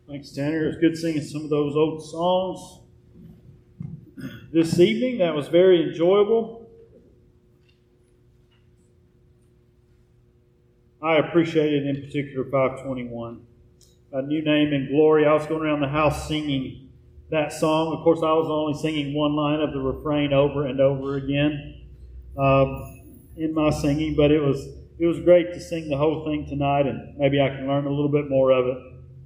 Thanks, Tanner. It was good singing some of those old songs this evening. That was very enjoyable. I appreciated in particular 521. A New Name and Glory. I was going around the house singing that song. Of course, I was only singing one line of the refrain over and over again in my singing, but it was great to sing the whole thing tonight, and maybe I can learn a little bit more of it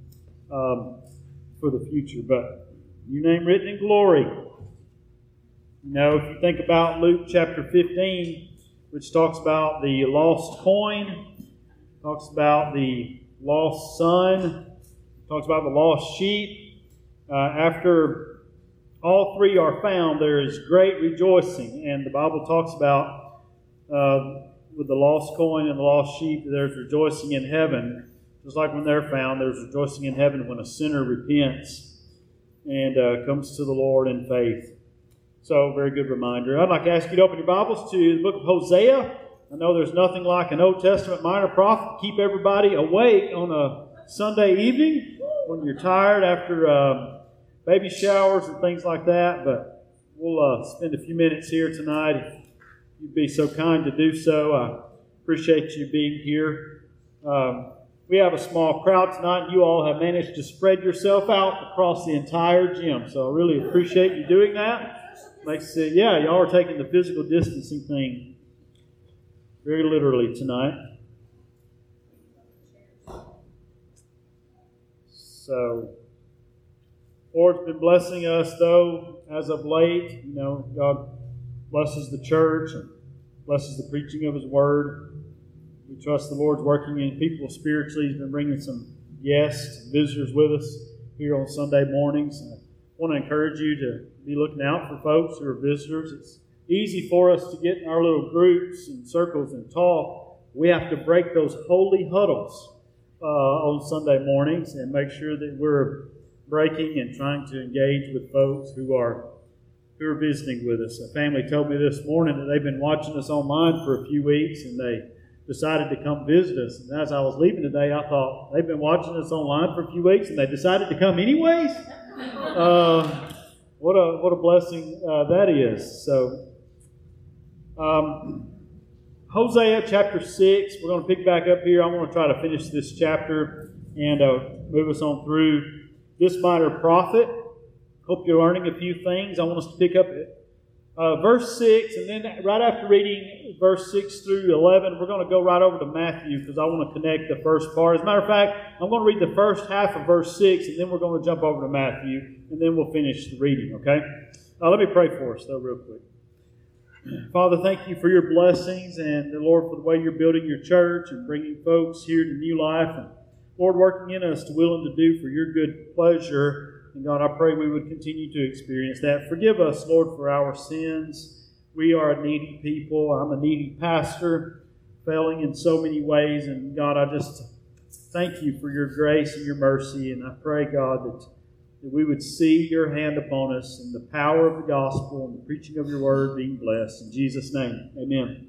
for the future. But New Name written in glory. You know, if you think about Luke chapter 15, which talks about the lost coin, talks about the lost son, talks about the lost sheep. After all three are found, there is great rejoicing. And the Bible talks about with the lost coin and the lost sheep, there's rejoicing in heaven. Just like when they're found, there's rejoicing in heaven when a sinner repents and comes to the Lord in faith. So, very good reminder. I'd like to ask you to open your Bibles to the book of Hosea. I know there's nothing like an Old Testament minor prophet to keep everybody awake on a Sunday evening when you're tired after baby showers and things like that. But we'll spend a few minutes here tonight. If you'd be so kind to do so, I appreciate you being here. We have a small crowd tonight, and you all have managed to spread yourself out across the entire gym. So I really appreciate you doing that. Makes it, y'all are taking the physical distancing thing very literally tonight. So, Lord's been blessing us, though, as of late. You know, God blesses the church and blesses the preaching of His Word. We trust the Lord's working in people spiritually. He's been bringing some guests, visitors with us here on Sunday mornings. And I want to encourage you to be looking out for folks who are visitors. It's easy for us to get in our little groups and circles and talk. We have to break those holy huddles on Sunday mornings and make sure that we're breaking and trying to engage with folks who are visiting with us. A family told me this morning that they've been watching us online for a few weeks, and they decided to come visit us. And as I was leaving today, I thought, they've been watching us online for a few weeks and they decided to come anyways? What a blessing that is. So, Hosea chapter 6, we're going to pick back up here. I'm going to try to finish this chapter and move us on through this minor prophet. Hope you're learning a few things. I want us to pick up verse 6, and then right after reading verse 6 through 11, we're going to go right over to Matthew because I want to connect the first part. As a matter of fact, I'm going to read the first half of verse 6, and then we're going to jump over to Matthew, and then we'll finish the reading, okay? Let me pray for us, though, real quick. Father, thank you for your blessings, and Lord, for the way you're building your church and bringing folks here to new life, and Lord, working in us to will and to do for your good pleasure. And God, I pray we would continue to experience that. Forgive us, Lord, for our sins. We are a needy people. I'm a needy pastor, failing in so many ways. And God, I just thank you for your grace and your mercy. And I pray, God, that we would see your hand upon us and the power of the gospel and the preaching of your word being blessed. In Jesus' name, amen.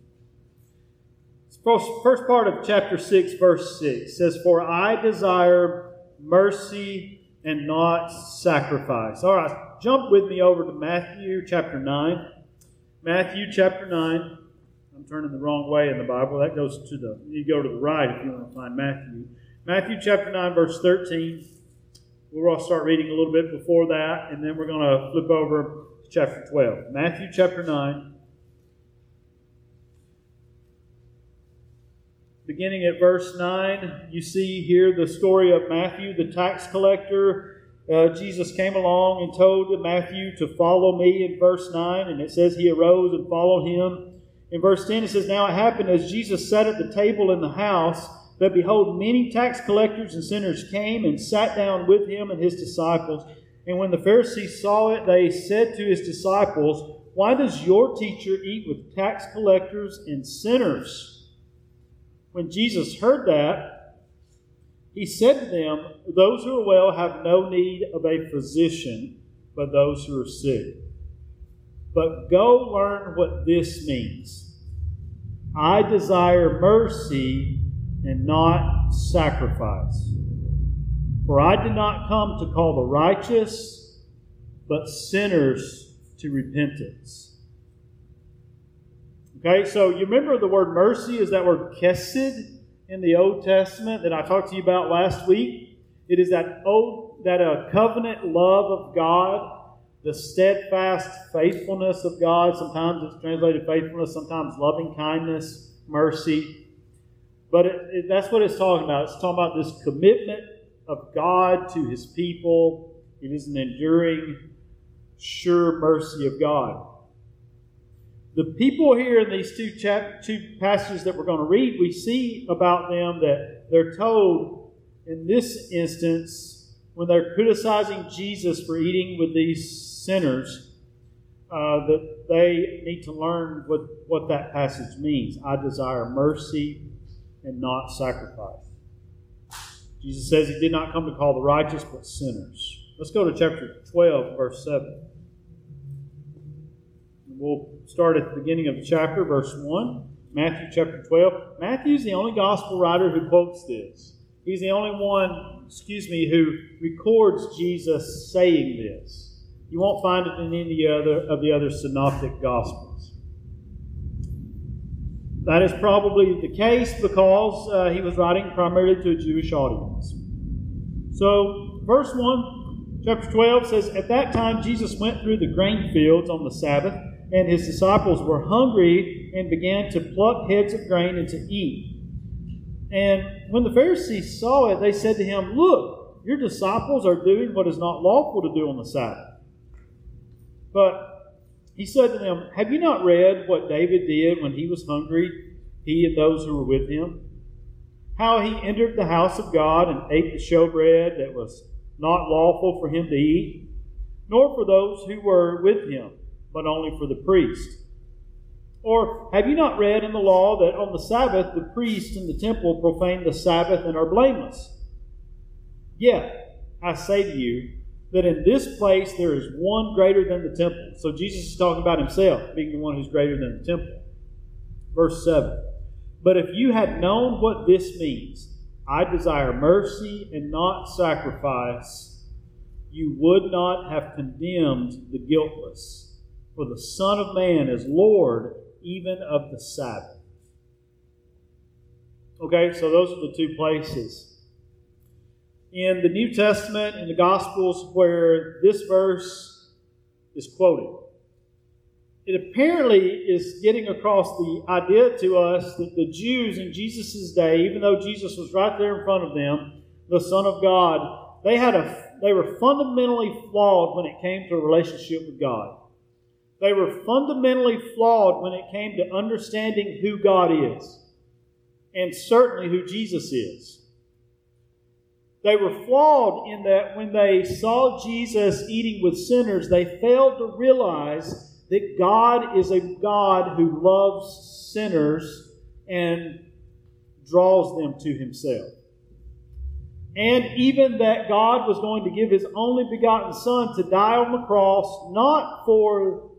First part of chapter 6, verse 6 says, "For I desire mercy and not sacrifice." All right, jump with me over to Matthew chapter 9. Matthew chapter 9. I'm turning the wrong way in the Bible. That goes to you go to the right if you want to find Matthew. Matthew chapter 9, verse 13. We're going to start reading a little bit before that, and then we're going to flip over to chapter 12. Matthew chapter 9. Beginning at verse 9, you see here the story of Matthew, the tax collector. Jesus came along and told Matthew to follow me in verse 9, and it says he arose and followed him. In verse 10, it says, "Now it happened as Jesus sat at the table in the house, that behold, many tax collectors and sinners came and sat down with him and his disciples. And when the Pharisees saw it, they said to his disciples, 'Why does your teacher eat with tax collectors and sinners?' When Jesus heard that, he said to them, 'Those who are well have no need of a physician, but those who are sick. But go learn what this means. I desire mercy and not sacrifice. For I did not come to call the righteous, but sinners to repentance. Okay, so you remember the word mercy is that word chesed in the Old Testament that I talked to you about last week. It is that covenant love of God, the steadfast faithfulness of God. Sometimes it's translated faithfulness, sometimes loving kindness, mercy. But that's what it's talking about. It's talking about this commitment of God to His people. It is an enduring, sure mercy of God. The people here in these two passages that we're going to read, we see about them that they're told in this instance, when they're criticizing Jesus for eating with these sinners, that they need to learn what that passage means. I desire mercy and not sacrifice. Jesus says He did not come to call the righteous, but sinners. Let's go to chapter 12, verse 7. We'll start at the beginning of the chapter, verse 1. Matthew chapter 12. Matthew's the only gospel writer who quotes this. He's the only one, who records Jesus saying this. You won't find it in any of the other synoptic gospels. That is probably the case because he was writing primarily to a Jewish audience. So, verse 1, chapter 12 says, At that time Jesus went through the grain fields on the Sabbath, and His disciples were hungry and began to pluck heads of grain and to eat. And when the Pharisees saw it, they said to Him, Look, your disciples are doing what is not lawful to do on the Sabbath. But He said to them, Have you not read what David did when he was hungry, he and those who were with him? How he entered the house of God and ate the showbread that was not lawful for him to eat, nor for those who were with him, but only for the priest. Or have you not read in the law that on the Sabbath the priests in the temple profane the Sabbath and are blameless? Yet, I say to you, that in this place there is one greater than the temple. So Jesus is talking about Himself being the one who's greater than the temple. Verse 7. But if you had known what this means, I desire mercy and not sacrifice, you would not have condemned the guiltless. For the Son of Man is Lord even of the Sabbath. Okay, so those are the two places in the New Testament, in the Gospels, where this verse is quoted. It apparently is getting across the idea to us that the Jews in Jesus' day, even though Jesus was right there in front of them, the Son of God, they were fundamentally flawed when it came to a relationship with God. They were fundamentally flawed when it came to understanding who God is, and certainly who Jesus is. They were flawed in that when they saw Jesus eating with sinners, they failed to realize that God is a God who loves sinners and draws them to Himself. And even that God was going to give His only begotten Son to die on the cross, not for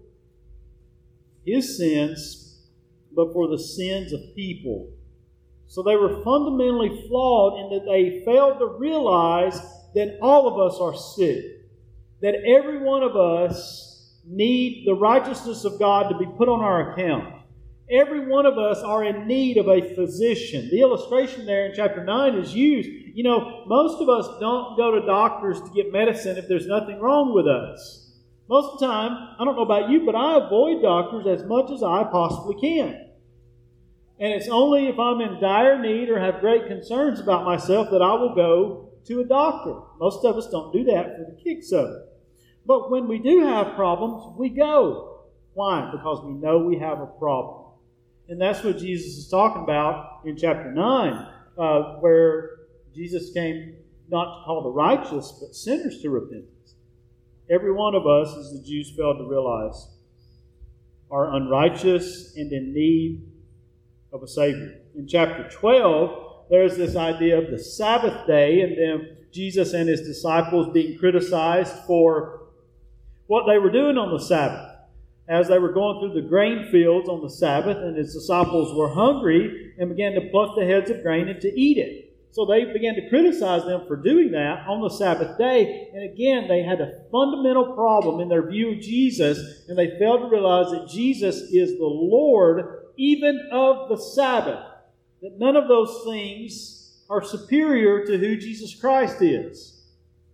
His sins, but for the sins of people. So they were fundamentally flawed in that they failed to realize that all of us are sick. That every one of us need the righteousness of God to be put on our account. Every one of us are in need of a physician. The illustration there in chapter 9 is used. You know, most of us don't go to doctors to get medicine if there's nothing wrong with us. Most of the time, I don't know about you, but I avoid doctors as much as I possibly can. And it's only if I'm in dire need or have great concerns about myself that I will go to a doctor. Most of us don't do that for the kicks of it. But when we do have problems, we go. Why? Because we know we have a problem. And that's what Jesus is talking about in chapter 9, where Jesus came not to call the righteous, but sinners to repentance. Every one of us, as the Jews failed to realize, are unrighteous and in need of a Savior. In chapter 12, there's this idea of the Sabbath day, and then Jesus and His disciples being criticized for what they were doing on the Sabbath. As they were going through the grain fields on the Sabbath, and His disciples were hungry and began to pluck the heads of grain and to eat it. So they began to criticize them for doing that on the Sabbath day. And again, they had a fundamental problem in their view of Jesus, and they failed to realize that Jesus is the Lord even of the Sabbath. That none of those things are superior to who Jesus Christ is.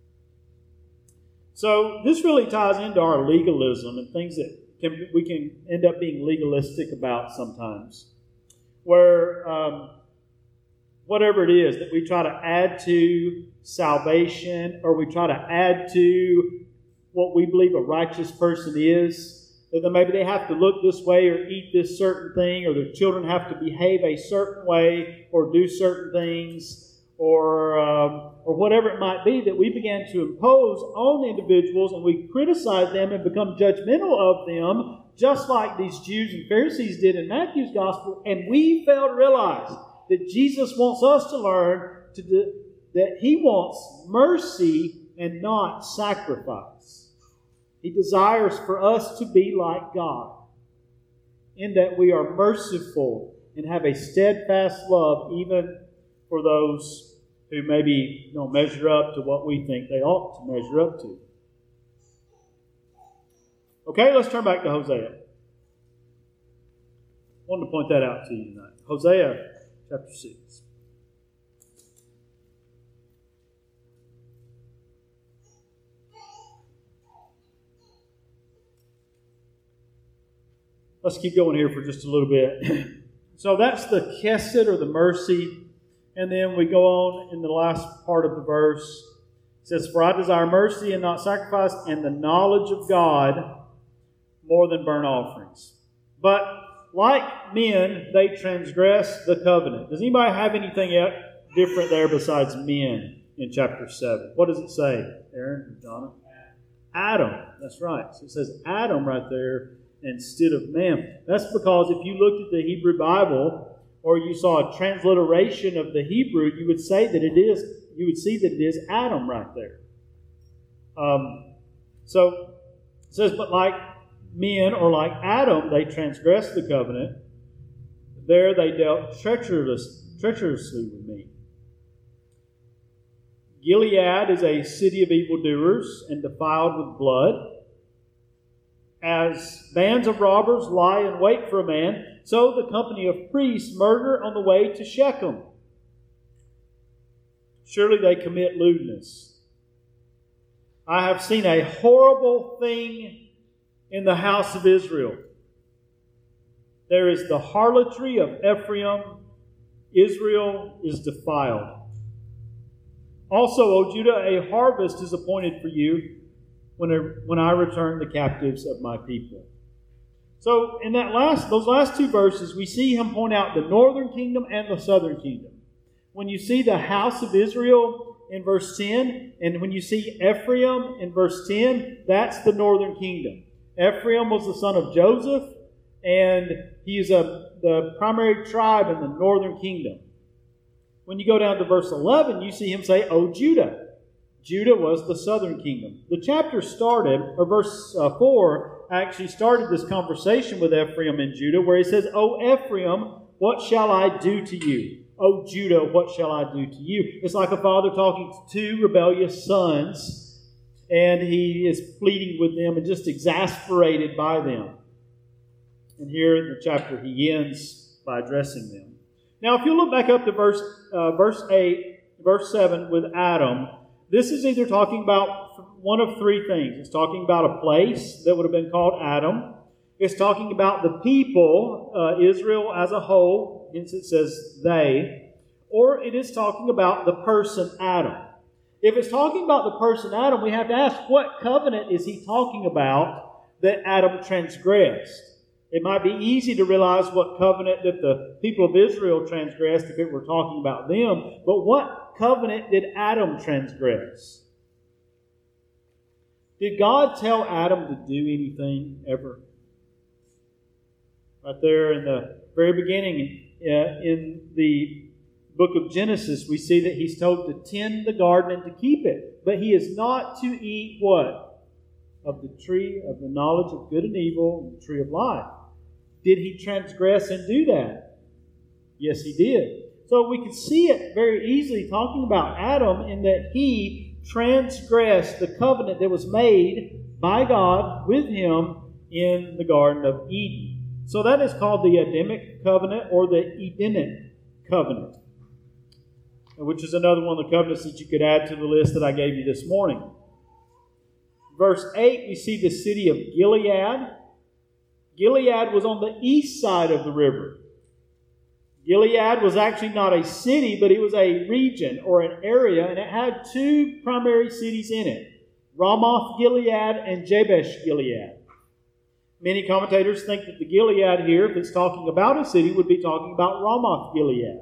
So this really ties into our legalism and things that we can end up being legalistic about sometimes. Where whatever it is that we try to add to salvation, or we try to add to what we believe a righteous person is, that maybe they have to look this way or eat this certain thing, or their children have to behave a certain way or do certain things, or whatever it might be, that we began to impose on individuals, and we criticize them and become judgmental of them, just like these Jews and Pharisees did in Matthew's gospel, and we fail to realize that Jesus wants us to learn that He wants mercy and not sacrifice. He desires for us to be like God, in that we are merciful and have a steadfast love even for those who maybe don't measure up to what we think they ought to measure up to. Okay, let's turn back to Hosea. I wanted to point that out to you tonight. Hosea chapter 6. Let's keep going here for just a little bit. So that's the chesed, or the mercy. And then we go on in the last part of the verse. It says, "For I desire mercy and not sacrifice, and the knowledge of God more than burnt offerings. But like men, they transgress the covenant." Does anybody have anything different there besides men in chapter 7? What does it say, Aaron or Donna? Adam. That's right. So it says Adam right there instead of man. That's because if you looked at the Hebrew Bible, or you saw a transliteration of the Hebrew, you would see that it is Adam right there. So it says, "But like men," or like Adam, they transgressed the covenant. There they dealt treacherously with me. Gilead is a city of evildoers and defiled with blood. As bands of robbers lie in wait for a man, so the company of priests murder on the way to Shechem. Surely they commit lewdness. I have seen a horrible thing in the house of Israel. There is the harlotry of Ephraim. Israel is defiled. Also, O Judah, a harvest is appointed for you when I return the captives of my people. So in those last two verses, we see him point out the northern kingdom and the southern kingdom. When you see the house of Israel in verse 10, and when you see Ephraim in verse 10, that's the northern kingdom. Ephraim was the son of Joseph, and he is the primary tribe in the northern kingdom. When you go down to verse 11, you see him say, "O Judah." Judah was the southern kingdom. The chapter started, or verse 4 actually started this conversation with Ephraim and Judah, where he says, "O Ephraim, what shall I do to you? O Judah, what shall I do to you?" It's like a father talking to two rebellious sons, and he is pleading with them and just exasperated by them. And here in the chapter, he ends by addressing them. Now, if you look back up to verse 7 with Adam, this is either talking about one of three things. It's talking about a place that would have been called Adam. It's talking about the people, Israel as a whole, hence it says they. Or it is talking about the person Adam. If it's talking about the person Adam, we have to ask, what covenant is he talking about that Adam transgressed? It might be easy to realize what covenant that the people of Israel transgressed if it were talking about them, but what covenant did Adam transgress? Did God tell Adam to do anything ever? Right there in the very beginning, in the book of Genesis, we see that he's told to tend the garden and to keep it. But he is not to eat what? Of the tree of the knowledge of good and evil, and the tree of life. Did he transgress and do that? Yes, he did. So we can see it very easily talking about Adam in that he transgressed the covenant that was made by God with him in the Garden of Eden. So that is called the Adamic covenant or the Edenic covenant, which is another one of the covenants that you could add to the list that I gave you this morning. Verse 8, we see the city of Gilead. Gilead was on the east side of the river. Gilead was actually not a city, but it was a region or an area, and it had two primary cities in it, Ramoth Gilead and Jabesh Gilead. Many commentators think that the Gilead here, if it's talking about a city, would be talking about Ramoth Gilead.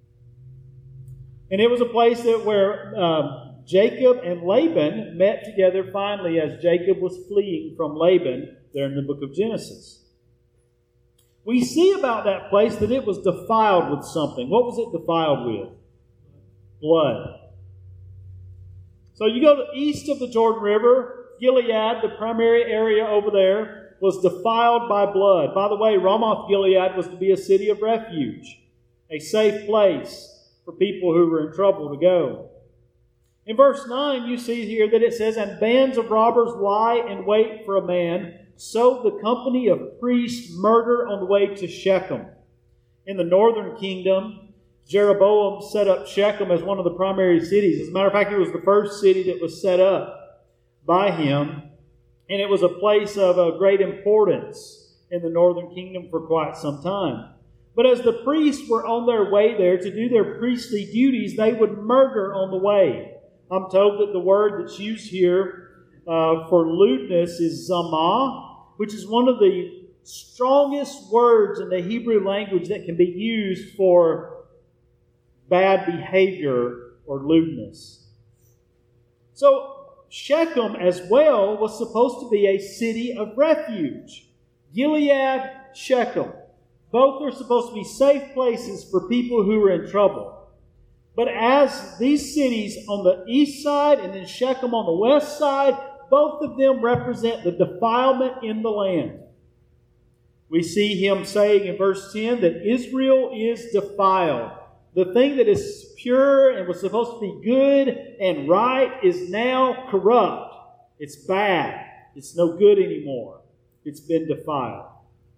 And it was a place where Jacob and Laban met together finally as Jacob was fleeing from Laban there in the book of Genesis. We see about that place that it was defiled with something. What was it defiled with? Blood. So you go east of the Jordan River, Gilead, the primary area over there, was defiled by blood. By the way, Ramoth Gilead was to be a city of refuge, a safe place for people who were in trouble to go. In verse 9, you see here that it says, "And bands of robbers lie in wait for a man, so the company of priests murder on the way to Shechem." In the northern kingdom, Jeroboam set up Shechem as one of the primary cities. As a matter of fact, it was the first city that was set up by him, and it was a place of great importance in the northern kingdom for quite some time. But as the priests were on their way there to do their priestly duties, they would murder on the way. I'm told that the word that's used here for lewdness is zamah, which is one of the strongest words in the Hebrew language that can be used for bad behavior or lewdness. So Shechem as well was supposed to be a city of refuge. Gilead, Shechem. Both are supposed to be safe places for people who are in trouble. But as these cities on the east side and then Shechem on the west side, both of them represent the defilement in the land. We see him saying in verse 10 that Israel is defiled. The thing that is pure and was supposed to be good and right is now corrupt. It's bad. It's no good anymore. It's been defiled.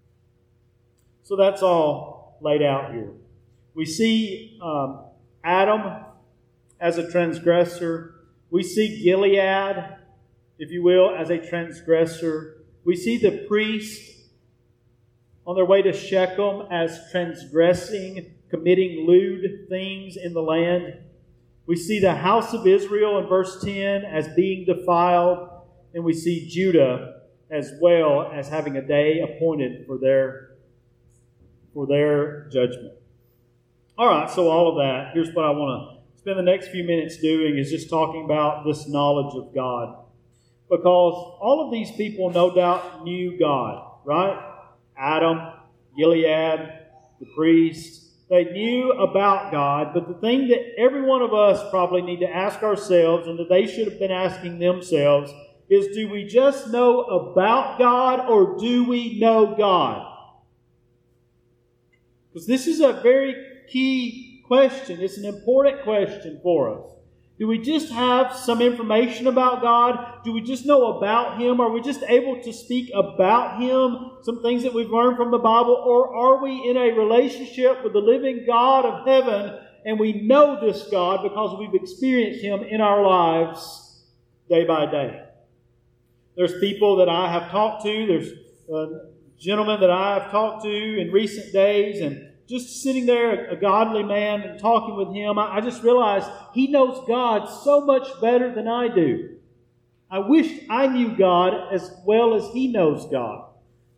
So that's all laid out here. We see Adam as a transgressor. We see Gilead, if you will, as a transgressor. We see the priests on their way to Shechem as transgressing, committing lewd things in the land. We see the house of Israel in verse 10 as being defiled. And we see Judah as well as having a day appointed for their judgment. All right, so all of that, here's what I want to spend the next few minutes doing is just talking about this knowledge of God. Because all of these people no doubt knew God, right? Adam, Gilead, the priest, they knew about God, but the thing that every one of us probably need to ask ourselves and that they should have been asking themselves is, do we just know about God or do we know God? Because this is a very key question. It's an important question for us. Do we just have some information about God? Do we just know about Him? Are we just able to speak about Him, some things that we've learned from the Bible? Or are we in a relationship with the living God of heaven and we know this God because we've experienced Him in our lives day by day? There's people that I have talked to. There's gentlemen that I have talked to in recent days, and just sitting there, a godly man, and talking with him, I just realized he knows God so much better than I do. I wish I knew God as well as he knows God.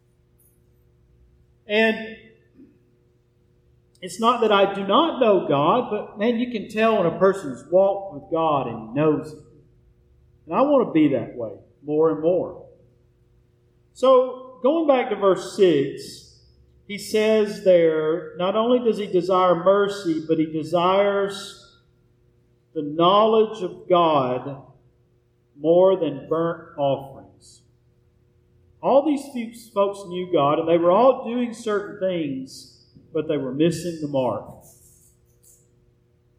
And it's not that I do not know God, but man, you can tell when a person's walked with God and he knows Him. And I want to be that way more and more. So, going back to verse 6, he says there, not only does he desire mercy, but he desires the knowledge of God more than burnt offerings. All these folks knew God, and they were all doing certain things, but they were missing the mark.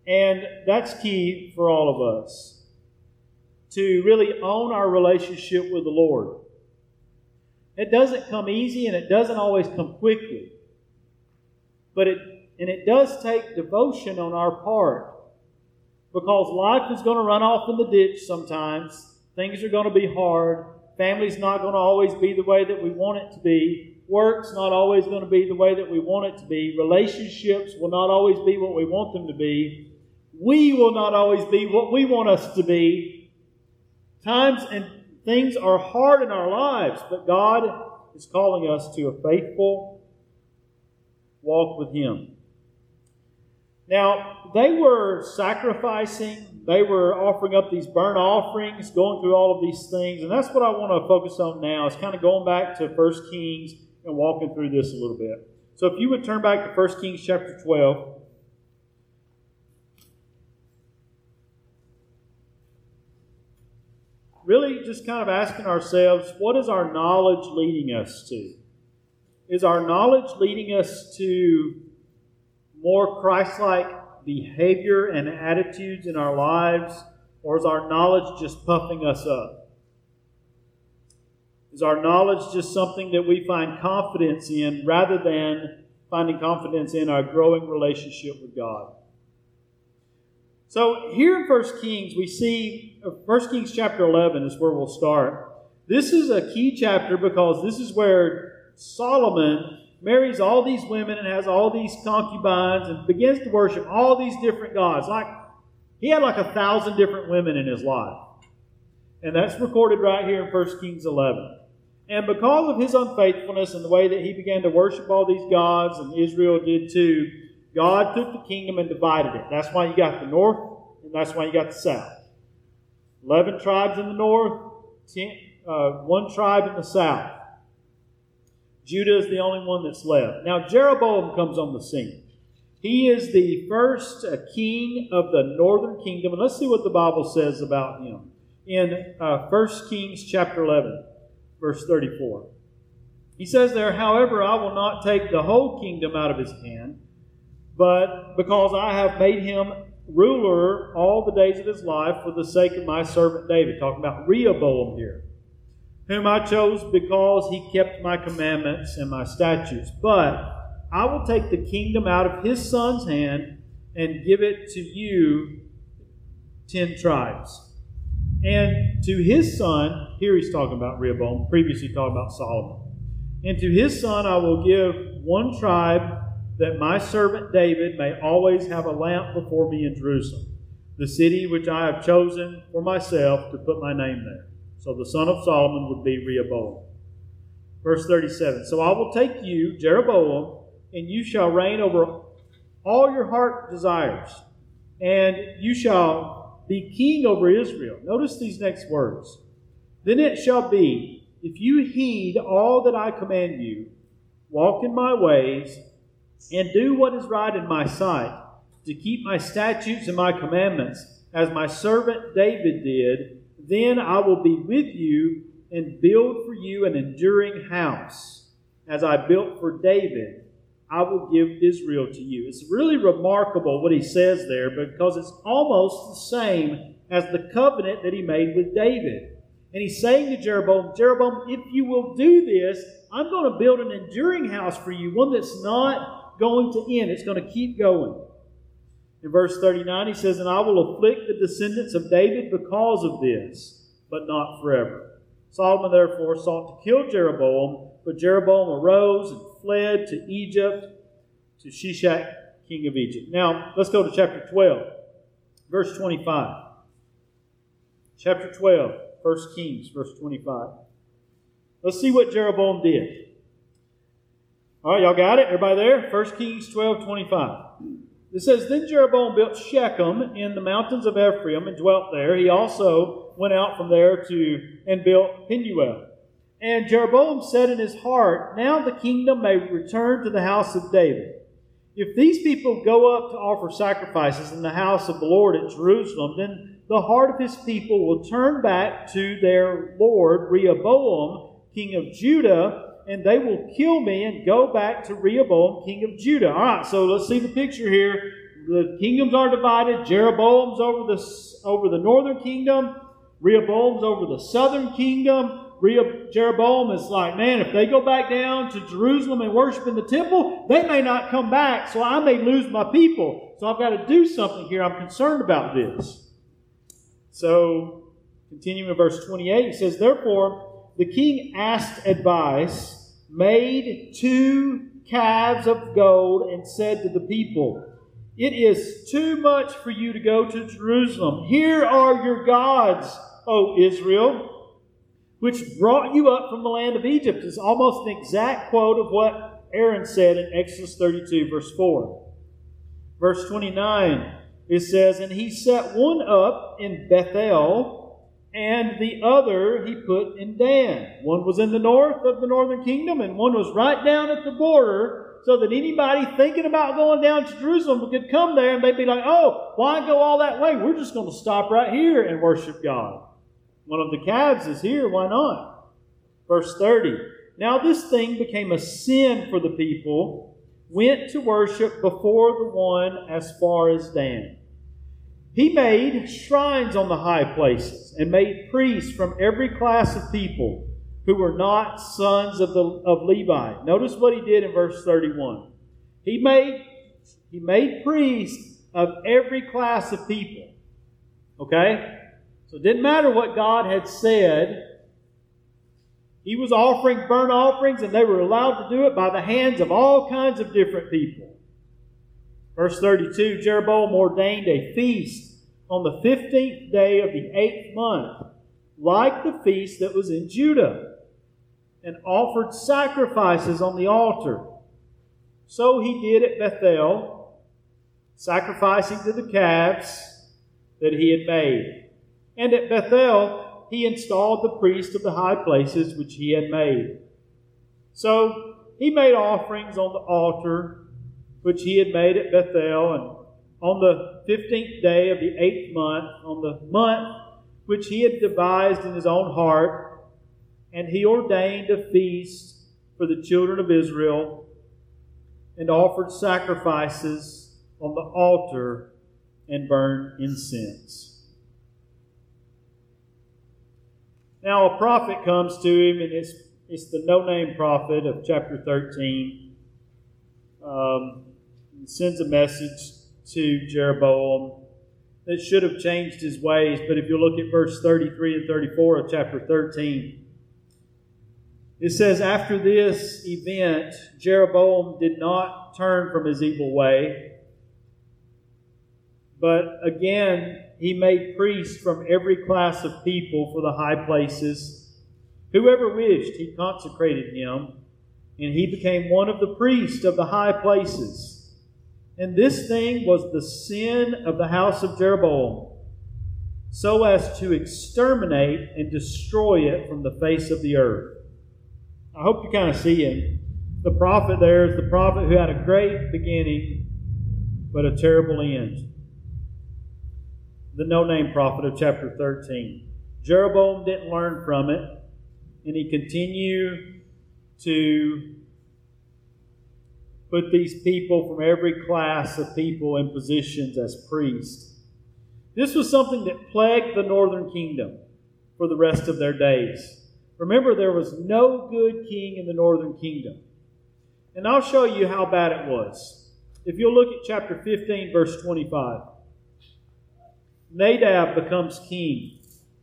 And that's key for all of us, to really own our relationship with the Lord. It doesn't come easy and it doesn't always come quickly. But it does take devotion on our part, because life is going to run off in the ditch sometimes. Things are going to be hard. Family's not going to always be the way that we want it to be. Work's not always going to be the way that we want it to be. Relationships will not always be what we want them to be. We will not always be what we want us to be. Times and things are hard in our lives, but God is calling us to a faithful walk with Him. Now, they were sacrificing, they were offering up these burnt offerings, going through all of these things, and that's what I want to focus on now, is kind of going back to 1 Kings and walking through this a little bit. So if you would turn back to 1 Kings chapter 12. Really just kind of asking ourselves, what is our knowledge leading us to? Is our knowledge leading us to more Christ-like behavior and attitudes in our lives, or is our knowledge just puffing us up? Is our knowledge just something that we find confidence in rather than finding confidence in our growing relationship with God? So here in 1 Kings, we see 1 Kings chapter 11 is where we'll start. This is a key chapter because this is where Solomon marries all these women and has all these concubines and begins to worship all these different gods. He had 1,000 different women in his life. And that's recorded right here in 1 Kings 11. And because of his unfaithfulness and the way that he began to worship all these gods, and Israel did too, God took the kingdom and divided it. That's why you got the north, and that's why you got the south. 11 tribes in the north, 1 tribe in the south. Judah is the only one that's left. Now Jeroboam comes on the scene. He is the first king of the northern kingdom. And let's see what the Bible says about him. In 1 Kings chapter 11, verse 34. He says there, "However, I will not take the whole kingdom out of his hand, but because I have made him ruler all the days of his life for the sake of my servant David." Talking about Rehoboam here. "Whom I chose because he kept my commandments and my statutes. But I will take the kingdom out of his son's hand and give it to you, 10 tribes. And to his son," here he's talking about Rehoboam, previously talking about Solomon. "And to his son I will give 1 tribe, that my servant David may always have a lamp before me in Jerusalem, the city which I have chosen for myself to put my name there." So the son of Solomon would be Rehoboam. Verse 37, "So I will take you, Jeroboam, and you shall reign over all your heart desires, and you shall be king over Israel." Notice these next words. "Then it shall be, if you heed all that I command you, walk in my ways, and do what is right in my sight, to keep my statutes and my commandments, as my servant David did, then I will be with you and build for you an enduring house, as I built for David. I will give Israel to you." It's really remarkable what he says there, because it's almost the same as the covenant that he made with David. And he's saying to Jeroboam, "Jeroboam, if you will do this, I'm going to build an enduring house for you, one that's not going to end. It's going to keep going." In verse 39, he says, "And I will afflict the descendants of David because of this, but not forever." Solomon therefore sought to kill Jeroboam, but Jeroboam arose and fled to Egypt, to Shishak, king of Egypt. Now, let's go to chapter 12, verse 25. Chapter 12, 1 Kings, verse 25. Let's see what Jeroboam did. All right, y'all got it? Everybody there? 1 Kings 12, 25. It says, "Then Jeroboam built Shechem in the mountains of Ephraim and dwelt there. He also went out from there and built Penuel. And Jeroboam said in his heart, 'Now the kingdom may return to the house of David. If these people go up to offer sacrifices in the house of the Lord at Jerusalem, then the heart of his people will turn back to their lord Rehoboam, king of Judah, and they will kill me and go back to Rehoboam, king of Judah.'" All right, so let's see the picture here. the kingdoms are divided. Jeroboam's over the northern kingdom. Rehoboam's over the southern kingdom. Jeroboam is like, man, if they go back down to Jerusalem and worship in the temple, they may not come back, so I may lose my people. So I've got to do something here. I'm concerned about this. So, continuing in verse 28, he says, therefore, the king asked advice, made 2 calves of gold, and said to the people, it is too much for you to go to Jerusalem. Here are your gods, O Israel, which brought you up from the land of Egypt. It's almost an exact quote of what Aaron said in Exodus 32, verse 4. Verse 29, it says, and he set one up in Bethel, and the other he put in Dan. One was in the north of the northern kingdom, and one was right down at the border, so that anybody thinking about going down to Jerusalem could come there, and they'd be like, oh, why go all that way? We're just going to stop right here and worship God. One of the calves is here, why not? Verse 30, now this thing became a sin for the people, went to worship before the one as far as Dan. He made shrines on the high places and made priests from every class of people who were not sons of Levi. Notice what he did in verse 31. He made priests of every class of people. Okay? So it didn't matter what God had said. He was offering burnt offerings, and they were allowed to do it by the hands of all kinds of different people. Verse 32, Jeroboam ordained a feast on the 15th day of the 8th month, like the feast that was in Judah, and offered sacrifices on the altar. So he did at Bethel, sacrificing to the calves that he had made. And at Bethel, he installed the priest of the high places which he had made. So he made offerings on the altar which he had made at Bethel, and on the 15th day of the 8th month, on the month which he had devised in his own heart, and he ordained a feast for the children of Israel, and offered sacrifices on the altar and burned incense. Now a prophet comes to him, and it's the no-name prophet of chapter 13. He sends a message to Jeroboam that should have changed his ways. But if you look at verse 33 and 34 of chapter 13, it says, after this event, Jeroboam did not turn from his evil way, but again he made priests from every class of people for the high places. Whoever wished, he consecrated him, and he became one of the priests of the high places. And this thing was the sin of the house of Jeroboam, so as to exterminate and destroy it from the face of the earth. I hope you kind of see him. The prophet there is the prophet who had a great beginning, but a terrible end. The no-name prophet of chapter 13. Jeroboam didn't learn from it, and he continued to put these people from every class of people in positions as priests. This was something that plagued the northern kingdom for the rest of their days. Remember, there was no good king in the northern kingdom. And I'll show you how bad it was. If you'll look at chapter 15, verse 25. Nadab becomes king.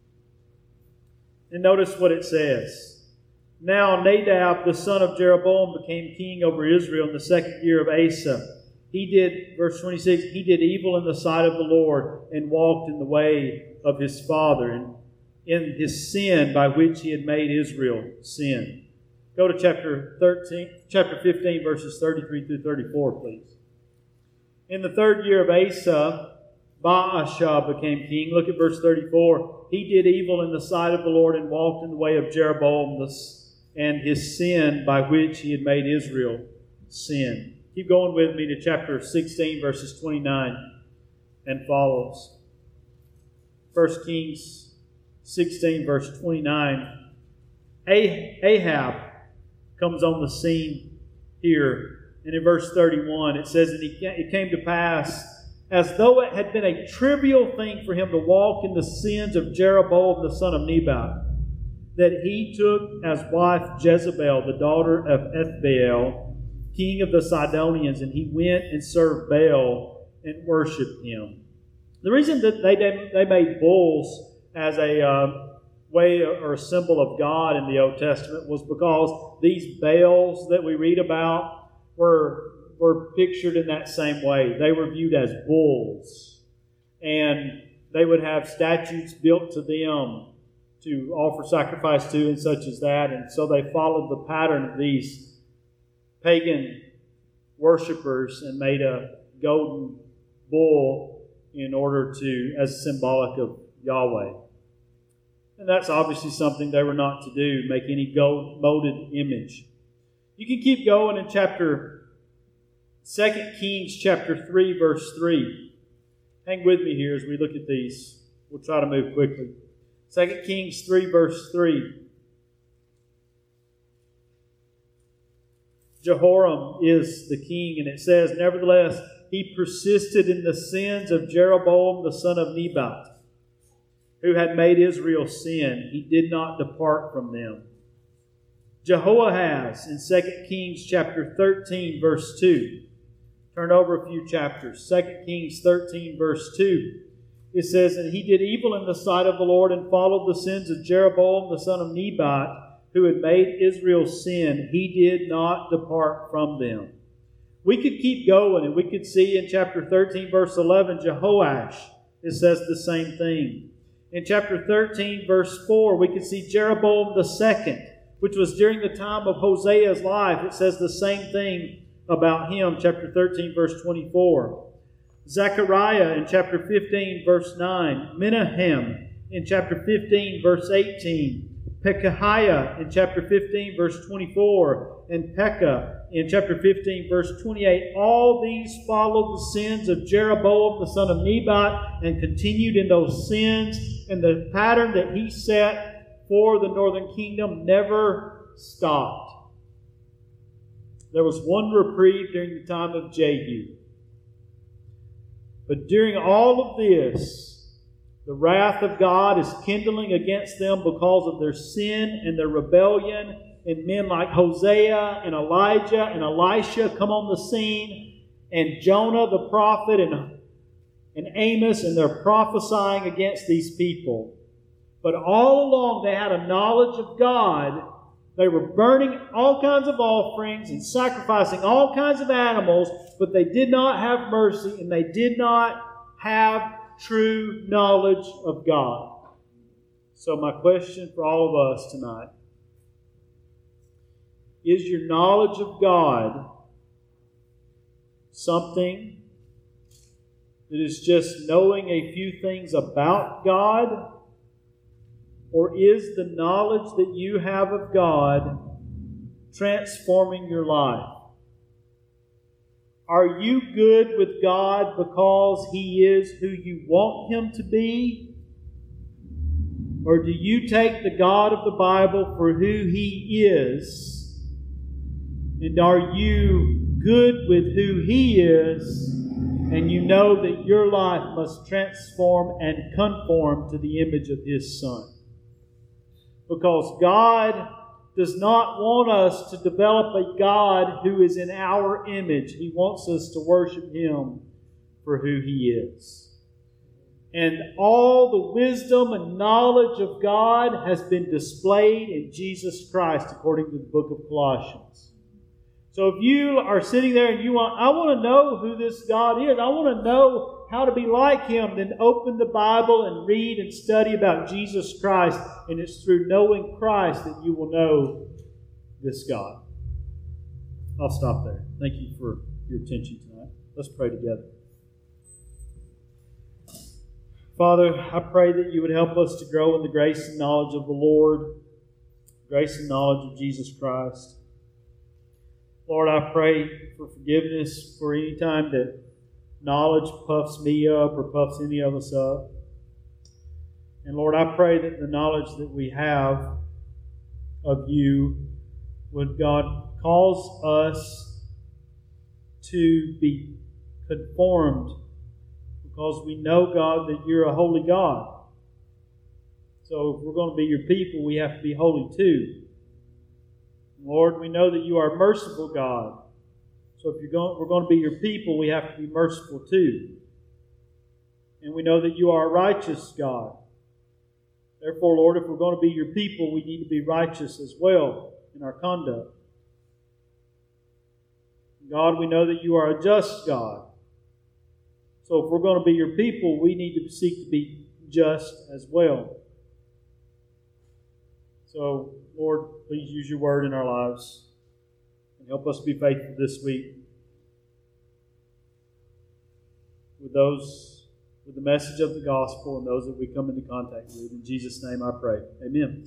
And notice what it says. Now Nadab, the son of Jeroboam, became king over Israel in the 2nd year of Asa. He did, verse 26, he did evil in the sight of the Lord and walked in the way of his father and in his sin by which he had made Israel sin. Go to chapter 15, verses 33 through 34, please. In the 3rd year of Asa, Baasha became king. Look at verse 34. He did evil in the sight of the Lord and walked in the way of Jeroboam and his sin by which he had made Israel sin. Keep going with me to chapter 16, verses 29 and follows. 1 Kings 16, verse 29. Ahab comes on the scene here. And in verse 31, it says, and it came to pass as though it had been a trivial thing for him to walk in the sins of Jeroboam the son of Nebat, that he took as wife Jezebel, the daughter of Ethbaal, king of the Sidonians, and he went and served Baal and worshipped him. The reason that they made bulls as a way or a symbol of God in the Old Testament was because these Baals that we read about were pictured in that same way. They were viewed as bulls, and they would have statues built to them to offer sacrifice to and such as that. And so they followed the pattern of these pagan worshipers and made a golden bull in order to, as symbolic of Yahweh. And that's obviously something they were not to do, make any gold molded image. You can keep going in 2 Kings chapter 3, verse 3. Hang with me here as we look at these. We'll try to move quickly. 2 Kings 3, verse 3. Jehoram is the king, and it says, "Nevertheless, he persisted in the sins of Jeroboam the son of Nebat, who had made Israel sin. He did not depart from them." Jehoahaz in 2 Kings chapter 13, verse 2. Turn over a few chapters. 2 Kings 13, verse 2. It says, "And he did evil in the sight of the Lord and followed the sins of Jeroboam the son of Nebat, who had made Israel sin. He did not depart from them." We could keep going, and we could see in chapter 13, verse 11, Jehoash, it says the same thing. In chapter 13, verse 4, we could see Jeroboam the second, which was during the time of Hosea's life. It says the same thing about him, chapter 13, verse 24. Zechariah in chapter 15, verse 9. Menahem in chapter 15, verse 18. Pekahiah in chapter 15, verse 24. And Pekah in chapter 15, verse 28. All these followed the sins of Jeroboam the son of Nebat and continued in those sins. And the pattern that he set for the northern kingdom never stopped. There was one reprieve during the time of Jehu. But during all of this, the wrath of God is kindling against them because of their sin and their rebellion. And men like Hosea and Elijah and Elisha come on the scene. And Jonah the prophet and Amos, and they're prophesying against these people. But all along they had a knowledge of God. They were burning all kinds of offerings and sacrificing all kinds of animals, but they did not have mercy and they did not have true knowledge of God. So my question for all of us tonight, is your knowledge of God something that is just knowing a few things about God? Or is the knowledge that you have of God transforming your life? Are you good with God because He is who you want Him to be? Or do you take the God of the Bible for who He is? And are you good with who He is? And you know that your life must transform and conform to the image of His Son. Because God does not want us to develop a God who is in our image. He wants us to worship Him for who He is. And all the wisdom and knowledge of God has been displayed in Jesus Christ, according to the book of Colossians. So if you are sitting there and I want to know who this God is, I want to know how to be like Him, then open the Bible and read and study about Jesus Christ. And it's through knowing Christ that you will know this God. I'll stop there. Thank you for your attention tonight. Let's pray together. Father, I pray that you would help us to grow in the grace and knowledge of the Lord, grace and knowledge of Jesus Christ. Lord, I pray for forgiveness for any time that knowledge puffs me up or puffs any of us up. And Lord, I pray that the knowledge that we have of you would, God, cause us to be conformed because we know, God, that you're a holy God. So if we're going to be your people, we have to be holy too. Lord, we know that you are a merciful God. So if we're going to be your people, we have to be merciful too. And we know that you are a righteous God. Therefore, Lord, if we're going to be your people, we need to be righteous as well in our conduct. God, we know that you are a just God. So if we're going to be your people, we need to seek to be just as well. So, Lord, please use your word in our lives and help us be faithful this week with the message of the gospel and those that we come into contact with. In Jesus' name I pray. Amen.